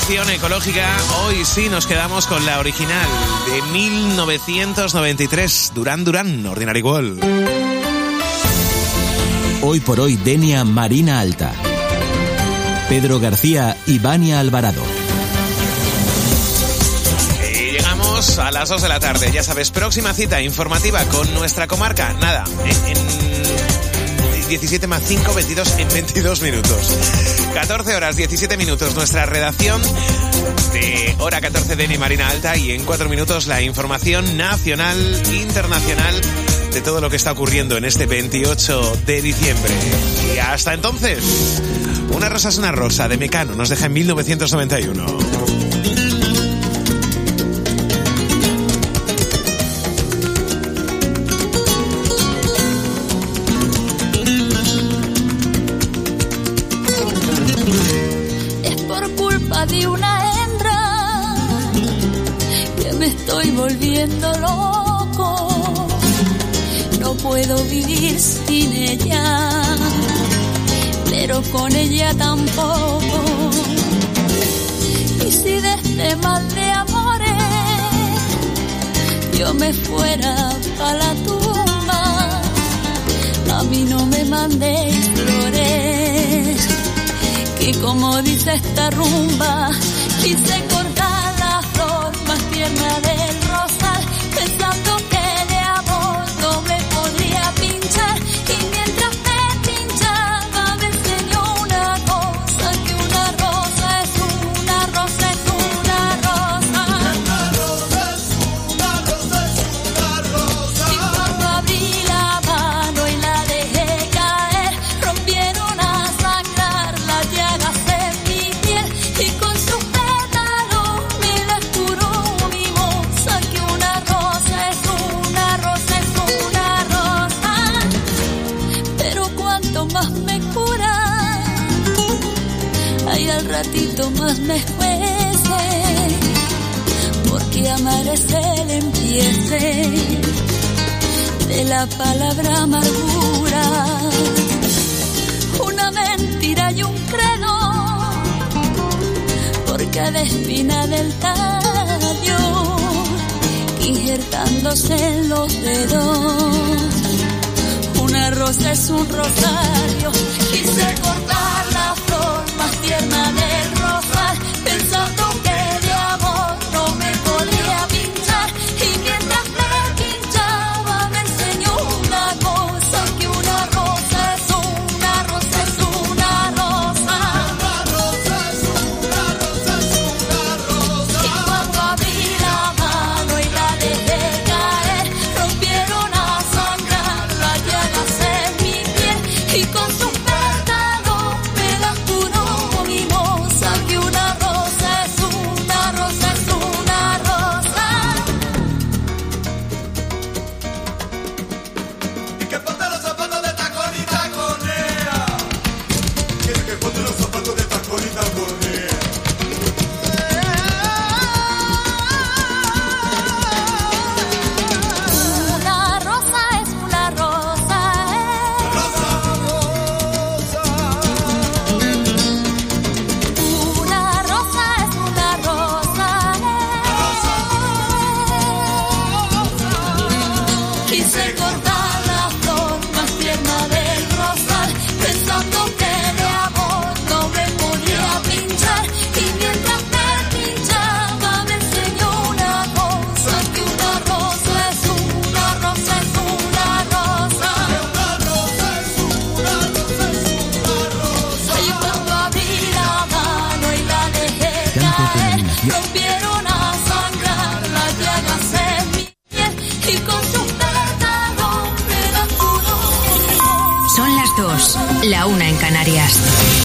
canción ecológica. Hoy sí nos quedamos con la original de 1993, Duran Duran, Ordinary World. Hoy por hoy, Denia Marina Alta, Pedro García y Vania Alvarado. Y llegamos a las 2 de la tarde. Ya sabes, próxima cita informativa con nuestra comarca. Nada, en 17 más 5, 22 en 22 minutos. 14 horas, 17 minutos. Nuestra redacción de hora 14, Denia Marina Alta. Y en 4 minutos la información nacional, internacional, de todo lo que está ocurriendo en este 28 de diciembre. Y hasta entonces, Una rosa es una rosa, de Mecano, nos deja en 1991. Es por culpa de una hembra que me estoy volviendo loco. No puedo vivir sin ella, pero con ella tampoco. Y si de este mal de amores yo me fuera pa' la tumba, a mí no me mandéis flores, que como dice esta rumba, quise cortar la flor más tierna del rosal, pensando que de amor no me podría pinchar. Y mientras me pinchaba me enseñó una cosa, que una rosa es una rosa es una rosa. Una rosa es una rosa es una rosa. Y cuando abrí la mano y la dejé caer, rompieron a sangrar las llagas en mi piel, y con sus pétalos me las curó mi moza, que una rosa es una rosa es una rosa. Pero cuanto más me cura, ay, al ratito más me juece, porque amar es el empiece de la palabra amargura. Una mentira y un credo por cada espina del tallo, injertándose en los dedos. Una rosa es un rosario. Quise cortar la flor más tierna del rosal, pensando que de amor no me podía pinchar. Y mientras me pinchaba me enseñó una cosa, que una rosa es una rosa es una rosa. Una rosa es una rosa es una rosa. Y cuando abrí la mano y la dejé caer, rompieron a sangrar las llagas en mi piel, y con sus pétalos me las curó mi moza, que una rosa es una rosa es una rosa. Y que ponte los zapatos de tacón y taconea. Quiere que ponte los zapatos de tacón y taconea. Una rosa es una rosa, Rosa, rosa. una rosa es una rosa. Quise cortar la flor más tierna del rosal, pensando que de amor no me podía pinchar. Y mientras me pinchaba me enseñó una cosa, que una rosa es una rosa es una rosa. Una rosa es una rosa es una rosa. Y cuando abrí la mano y la dejé caer, rompieron a sangrar las llagas en mi piel, y con sus pétalos me las curó. Son las 2, la 1 en Canarias.